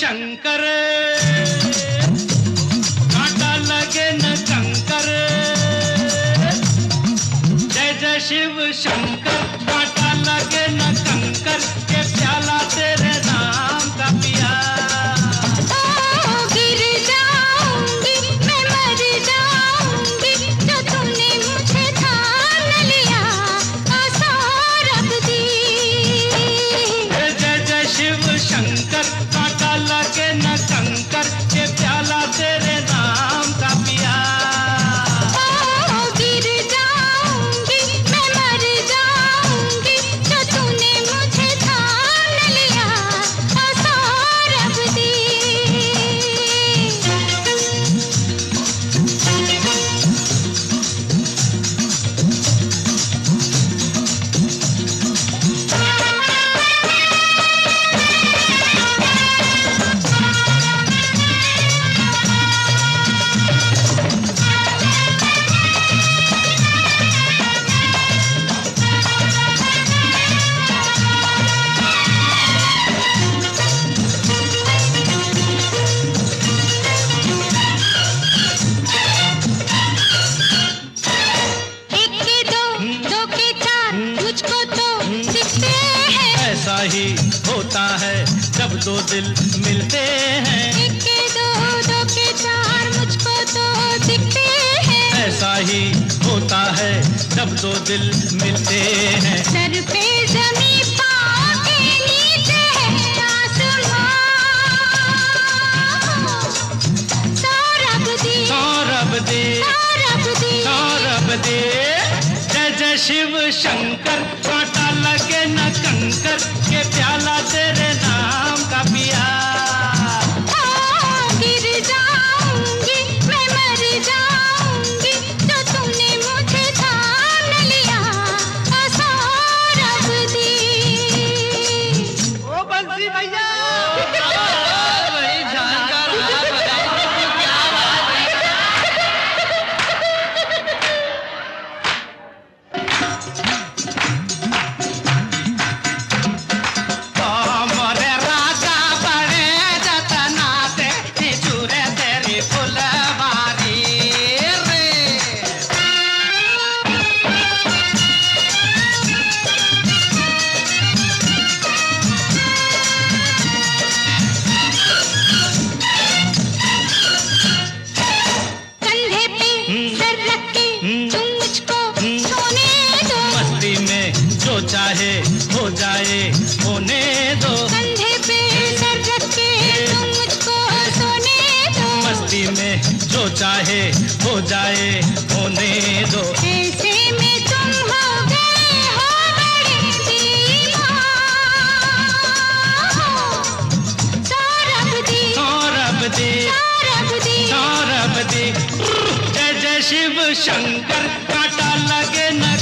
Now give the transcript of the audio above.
शंकर, कांटा लगे न कंकर। जय जय शिव शंकर, कांटा लगे न कंकर, के प्याला तेरे नाम का पिया। गिर जाऊंगी मैं, मर जाऊंगी, जो तूने मुझे थाम लिया, आसार दी। जय जय शिव शंकर, कांटा लगे न कंकर, के प्याला तेरे नाम का पिया। गिर जाऊंगी मैं, मर जाऊंगी, जो तूने मुझे थाम लिया, आसार दी। ऐसा ही होता है जब दो दिल मिलते हैं। एक के दो, दो के चार, मुझको तो दिखते हैं। ऐसा ही होता है जब दो दिल मिलते हैं। सर पे ज़मीं, पाँव के नीचे है आसमां। सौरभ दे, सौरभ दे, सौरभ दे, सौरभ दे। जय जय शिव शंकर, कांटा लगे न कंकर, के प्याला तेरे नाम का पिया। गिर जाऊंगी मैं, मर जाऊंगी, जो तूने मुझे थाम लिया, सौरभ दी। ओ बंसी भैया, बड़ी जानकार चाहे हो जाए होने दो। कंधे पे सर रख के तुम मुझको सोने दो। मस्ती में जो चाहे हो जाए होने दो। ऐसे में तुम हो गए हो बड़े दीवान। सौरभ दी, सौरभ दी, सौरभ दी, सौरभ दी। जय जय शिव शंकर, कांटा लगे न